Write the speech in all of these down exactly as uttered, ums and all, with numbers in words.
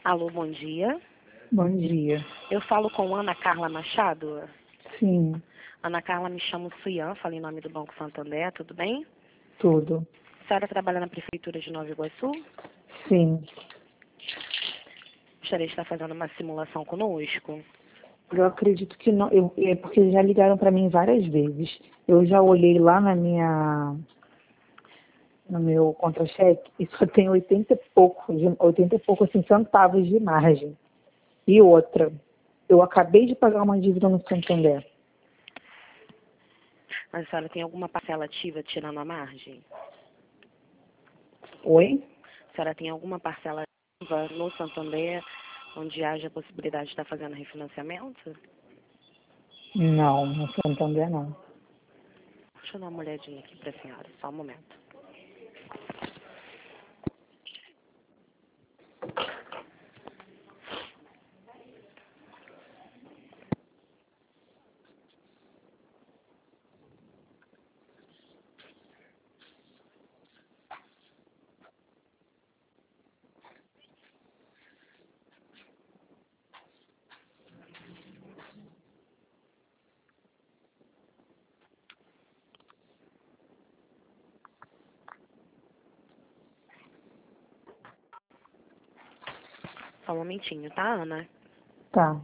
Alô, bom dia. Bom dia. Eu falo com Ana Carla Machado. Sim, Ana Carla, me chamo Suian, falo em nome do Banco Santander, tudo bem? tudo. A senhora trabalha na Prefeitura de Nova Iguaçu? Sim. Gostaria de estar fazendo uma simulação conosco? Eu acredito que não, eu, é porque já ligaram para mim várias vezes. Eu já olhei lá na minha, no meu contra-cheque e só tem oitenta e pouco, de- oitenta e pouco assim, centavos de margem. E outra, eu acabei de pagar uma dívida no Santander. Mas a senhora tem alguma parcela ativa tirando a margem? Oi? A senhora tem alguma parcela ativa no Santander onde haja a possibilidade de estar fazendo refinanciamento? Não, no Santander não. Deixa eu dar uma olhadinha aqui para a senhora, só um momento. Só um momentinho, tá, Ana? Tá.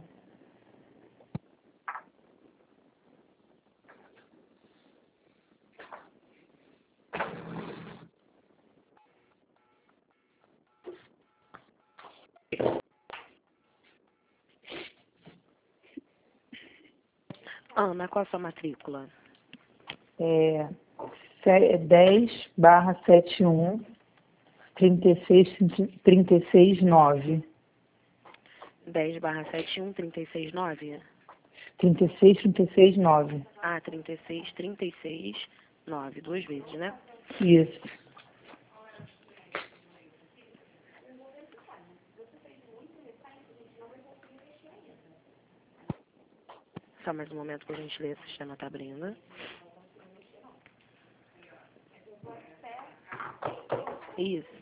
Ana, qual a sua matrícula? É se- dez barra setenta e um, trinta e seis, trinta e seis, nove. dez barra setenta e um, trinta e seis, nove? trinta e seis, trinta e seis, nove. Ah, trinta e seis, trinta e seis, nove, duas vezes, né? Isso. Só mais um momento, por gentileza, o sistema está abrindo. Isso.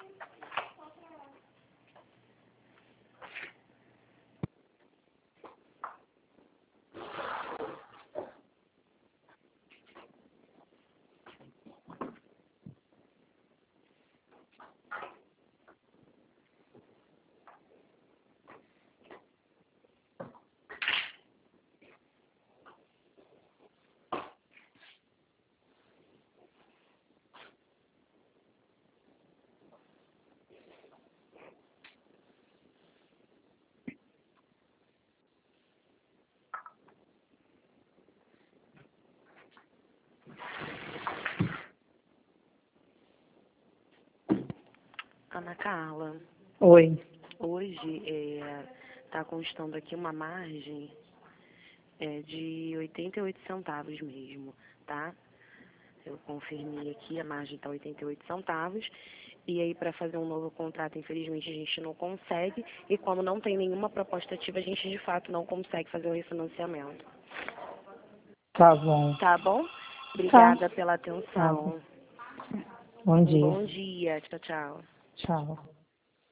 Ana Carla, Oi. hoje está constando aqui uma margem é, de oitenta e oito centavos mesmo, tá? Eu confirmei aqui, a margem está oitenta e oito centavos. E aí, para fazer um novo contrato, infelizmente, a gente não consegue. E como não tem nenhuma proposta ativa, a gente, de fato, não consegue fazer o refinanciamento. Tá bom. Tá bom? Tá. Obrigada pela Tá bom. atenção. Bom Um dia. bom dia. Tchau, tchau. Tchau.